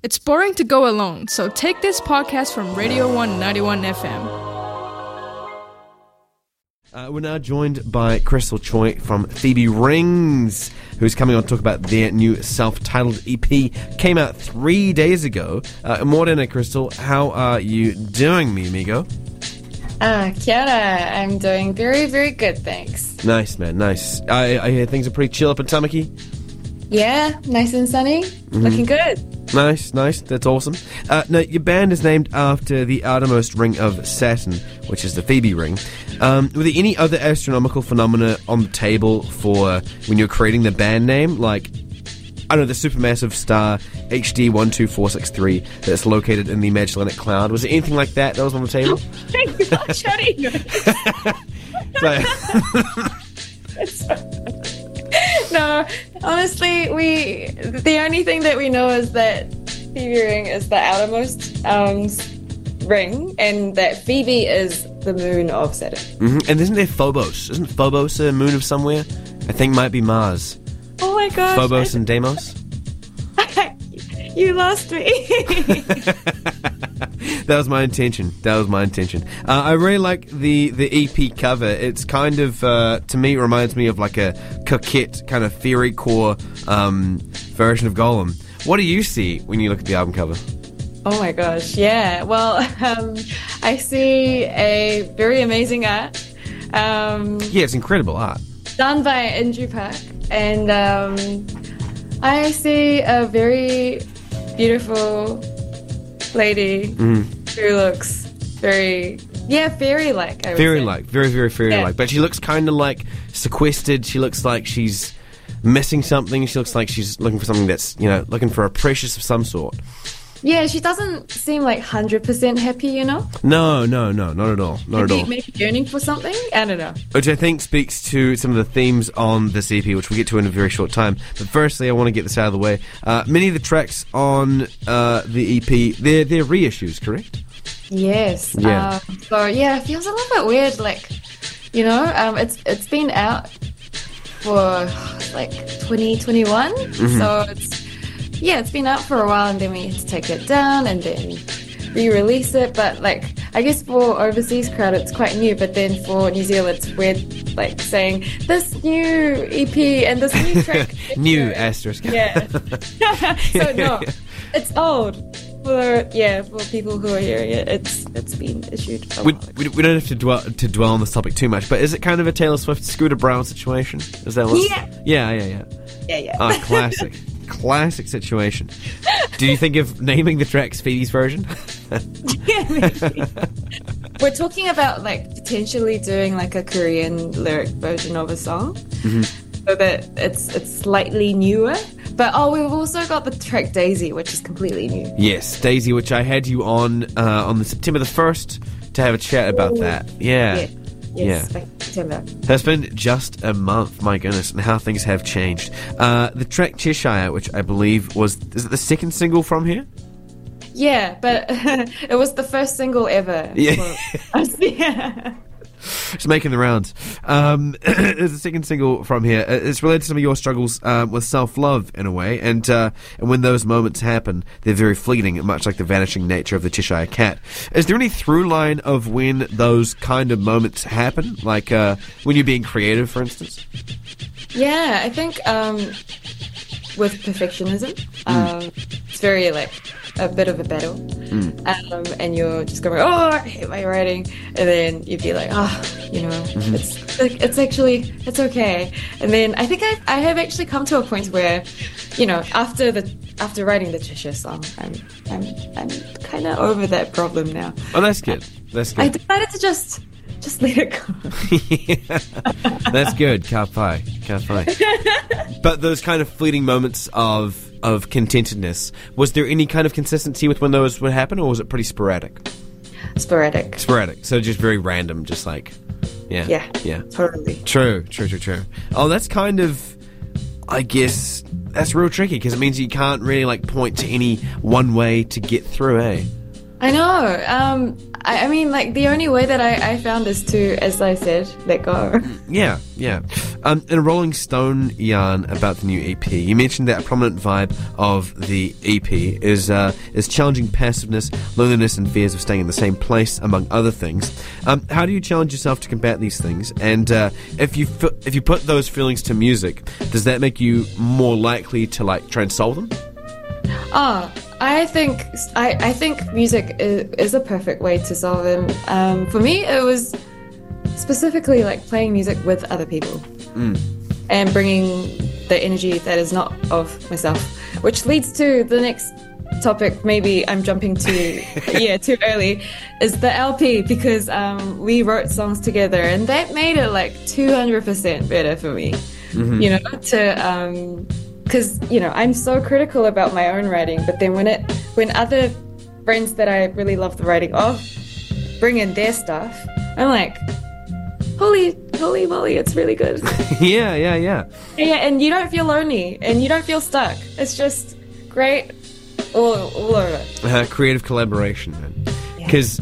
It's boring to go alone, so take this podcast from Radio 191 FM. We're now joined by Crystal Choi from Phoebe Rings, who's coming on to talk about their new self-titled EP. Came out 3 days ago. Morena, Crystal, how are you doing, mi amigo? Kia ora. I'm doing very, very good, thanks. Nice, man, nice. I hear things are pretty chill up in Tamaki. Yeah, nice and sunny. Looking good. Nice, that's awesome. Now, your band is named after the outermost ring of Saturn, which is the Phoebe ring. Were there any other astronomical phenomena on the table for when you're creating the band name? Like, I don't know, the supermassive star HD 12463 that's located in the Magellanic Cloud. Was there anything like that was on the table? No, honestly, the only thing that we know is that Phoebe ring is the outermost ring, and that Phoebe is the moon of Saturn. Mm-hmm. And isn't there Phobos? Isn't Phobos a moon of somewhere? I think might be Mars. Oh my gosh. Phobos and Deimos? You lost me. That was my intention. I really like the EP cover. It's kind of, to me, it reminds me of like a coquette kind of fairy core version of Golem. What do you see when you look at the album cover? Oh my gosh, yeah. Well, I see a very amazing art. Yeah, it's incredible art. Done by Andrew Park. And I see a very beautiful lady who looks very, fairy-like. Fairy-like, very, very fairy-like. But she looks kind of like sequestered. She looks like she's missing something. She looks like she's looking for something that's, looking for a precious of some sort. Yeah, she doesn't seem like 100% happy, No, not at all. Maybe yearning for something? I don't know. Which I think speaks to some of the themes on this EP, which we'll get to in a very short time. But firstly, I want to get this out of the way. Many of the tracks on the EP, they're reissues, correct? Yes. Yeah. It feels a little bit weird, it's been out for, 2021, so it's been out for a while, and then we had to take it down and then re-release it. But I guess for overseas crowd it's quite new, but then for New Zealand it's weird, saying this new EP and this new track. New asterisk. Yeah. So no, it's old. For people who are hearing it, it's been issued a while ago. We don't have to dwell on this topic too much, but is it kind of a Taylor Swift Scooter Brown situation? Is that what? Yeah. Ah, classic. Classic situation. Do you think of naming the tracks Phoebe's version? Yeah, maybe. We're talking about potentially doing a Korean lyric version of a song, so that it's slightly newer. But we've also got the track Daisy, which is completely new. Yes, Daisy, which I had you on the September the 1st to have a chat about that. Yeah. Yes, September. It's been just a month, my goodness, and how things have changed. The track Cheshire, which I believe is it the second single from here? Yeah, but it was the first single ever. Yeah. Yeah. It's making the rounds. There's a second single from here. It's related to some of your struggles with self-love, in a way, and when those moments happen, they're very fleeting, much like the vanishing nature of the Cheshire Cat. Is there any through line of when those kind of moments happen? Like when you're being creative, for instance? Yeah, I think with perfectionism, it's very a bit of a battle, and you're just going, I hate my writing, and then you'd be like, it's okay, and then I think I have actually come to a point where, after writing the Cheshire song, I'm kind of over that problem now. Oh, that's good. I decided to just let it go. Yeah. That's good. Ka pai. But those kind of fleeting moments of contentedness, was there any kind of consistency with when those would happen, or was it pretty sporadic? Sporadic. So just very random, just yeah. Totally. True. Oh, that's kind of, I guess, that's real tricky, because it means you can't really point to any one way to get through, eh? I know. I mean, like, the only way that I found is to, as I said, let go. Yeah. In a Rolling Stone yarn about the new EP, you mentioned that a prominent vibe of the EP is challenging passiveness, loneliness, and fears of staying in the same place, among other things. How do you challenge yourself to combat these things? And if you put those feelings to music, does that make you more likely to like try and solve them? I think music is a perfect way to solve them. For me, it was specifically like playing music with other people and bringing the energy that is not of myself, which leads to the next topic. Maybe I'm jumping too early. Is the LP, because we wrote songs together, and that made it like 200% better for me. You know, because I'm so critical about my own writing, but then when other friends that I really love the writing of bring in their stuff, I'm like, holy moly, it's really good. Yeah. Yeah, and you don't feel lonely and you don't feel stuck. It's just great all over. Creative collaboration, man. Because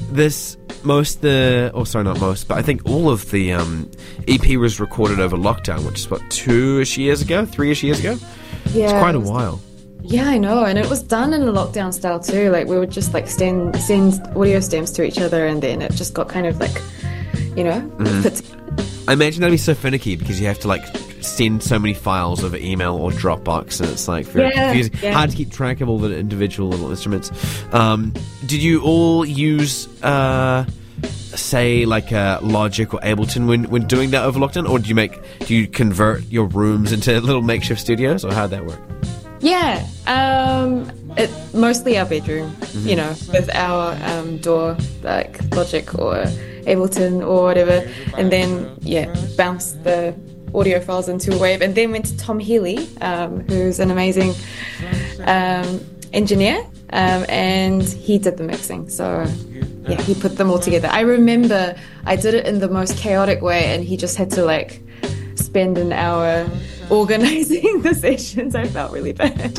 I think all of the EP was recorded over lockdown, which is what, 3-ish years ago? Yeah, it's quite a while. Yeah, I know, and it was done in a lockdown style too. Like, we would just like send audio stems to each other, and then it just got kind of like, put together. I imagine that'd be so finicky because you have to like send so many files over email or Dropbox, and it's like very confusing. Yeah. Hard to keep track of all the individual little instruments. Did you all use say like Logic or Ableton when doing that over lockdown, or do you convert your rooms into little makeshift studios, or how'd that work? Yeah, mostly our bedroom, with our DAW, like Logic or Ableton or whatever, and then bounce the audio files into a Wave, and then went to Tom Healy, who's an amazing engineer, and he did the mixing. So he put them all together. I remember I did it in the most chaotic way, and he just had to like spend an hour organizing the sessions. I felt really bad.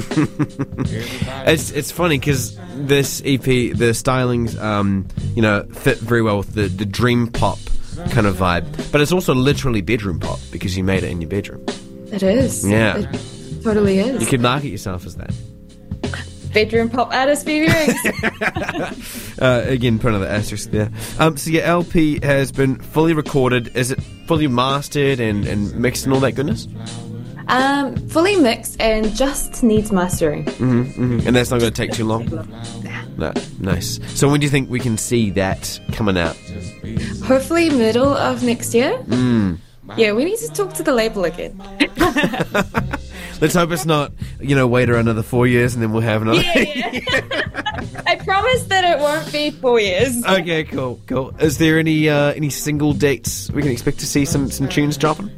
It's funny because this EP, the stylings, fit very well with the dream pop kind of vibe, but it's also literally bedroom pop because you made it in your bedroom. It is. Yeah, it totally is. You could market yourself as that. Bedroom pop artist Phoebe Rings. Again, put another asterisk there. So your LP has been fully recorded. Is it fully mastered and mixed and all that goodness? Fully mixed and just needs mastering. And that's not going to take too long? No, nice. So when do you think we can see that coming out? Hopefully middle of next year. Yeah, we need to talk to the label again. Let's hope it's not, wait around another 4 years and then we'll have another. Yeah. I promise that it won't be 4 years. Okay, cool. Is there any single dates we can expect to see some tunes dropping?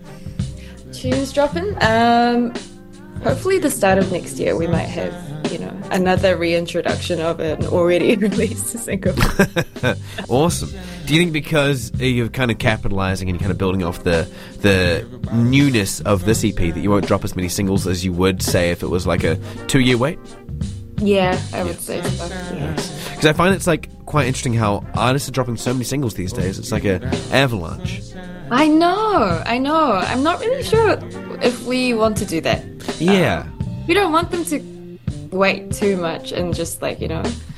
Hopefully the start of next year we might have, another reintroduction of an already released single. Awesome. Do you think because you're kind of capitalizing and you're kind of building off the newness of this EP that you won't drop as many singles as you would, say, if it was like a 2-year wait? Yeah, I would say so. Because I find it's like quite interesting how artists are dropping so many singles these days. It's like an avalanche. I know. I'm not really sure if we want to do that. Yeah. We don't want them to wait too much and just like, we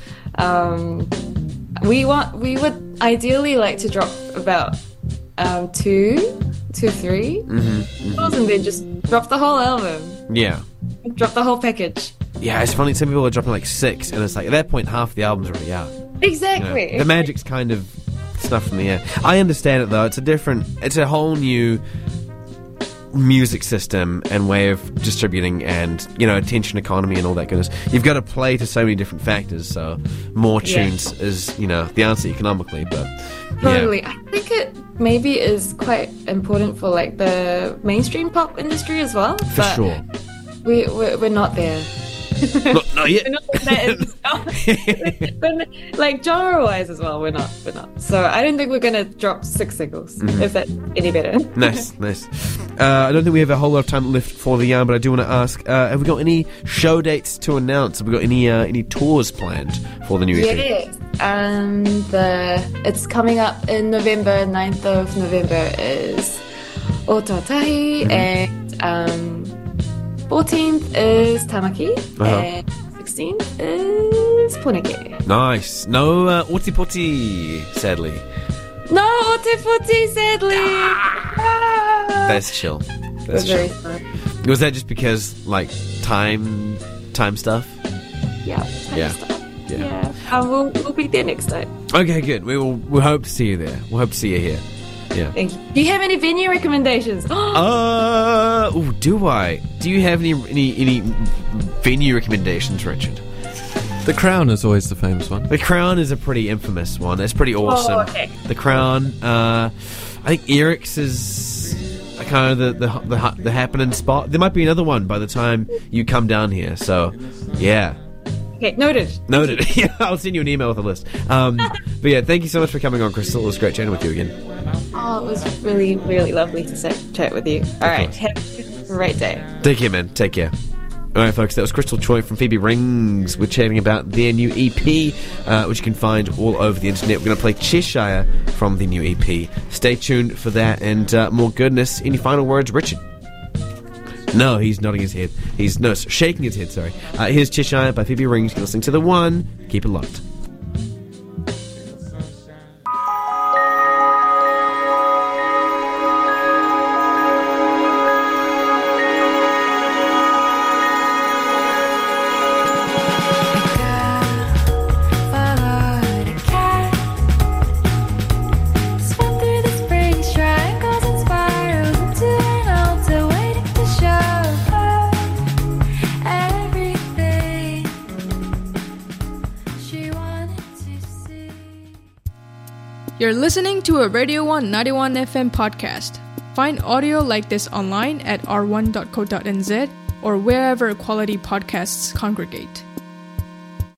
would ideally like to drop about 2 to 3 and then just drop the whole album. Yeah. Drop the whole package. Yeah, it's funny. Some people are dropping like 6, and it's like at that point half the album's already out. Exactly. The magic's kind of snuffed from the air. I understand it though. It's a whole new music system and way of distributing, and attention economy and all that goodness. You've got to play to so many different factors, so more tunes is the answer economically, but totally. I think it maybe is quite important for like the mainstream pop industry as well, for sure. We're not there. Not yet. We're not that but, like genre-wise as well, we're not. So I don't think we're gonna drop 6 singles, if that's any better. Nice. I don't think we have a whole lot of time left for the yarn, but I do want to ask: have we got any show dates to announce? Have we got any tours planned for the new EP? Yes. It's coming up in November. 9th of November is Ototahi, and 14th is Tamaki, and 16th is Poneke. Nice. No Otipoti, sadly. No Otipoti, sadly. That's chill. That's very chill. fun. Was that just because, like, time stuff? Yeah. Yeah. Yeah. We'll be there next time. Okay, good. We'll hope to see you there. We'll hope to see you here. Yeah. Thank you. Do you have any venue recommendations? Do I? Do you have any venue recommendations, Richard? The Crown is always the famous one. The Crown is a pretty infamous one. It's pretty awesome. Oh, okay. The Crown. I think Eric's is kind of the happening spot. There might be another one by the time you come down here. So, yeah. Okay, noted. Yeah, I'll send you an email with a list. But yeah, thank you so much for coming on, Crystal. It was great chatting with you again. Oh, it was really, really lovely to chat with you. All right, have a great day. Take care, man. Take care. All right, folks, that was Crystal Choi from Phoebe Rings. We're chatting about their new EP, which you can find all over the internet. We're going to play Cheshire from the new EP. Stay tuned for that and more goodness. Any final words, Richard? No, he's nodding his head. He's shaking his head, sorry. Here's Cheshire by Phoebe Rings. You're listening to The One. Keep it locked. You're listening to a Radio 1 91 FM podcast. Find audio like this online at r1.co.nz or wherever quality podcasts congregate.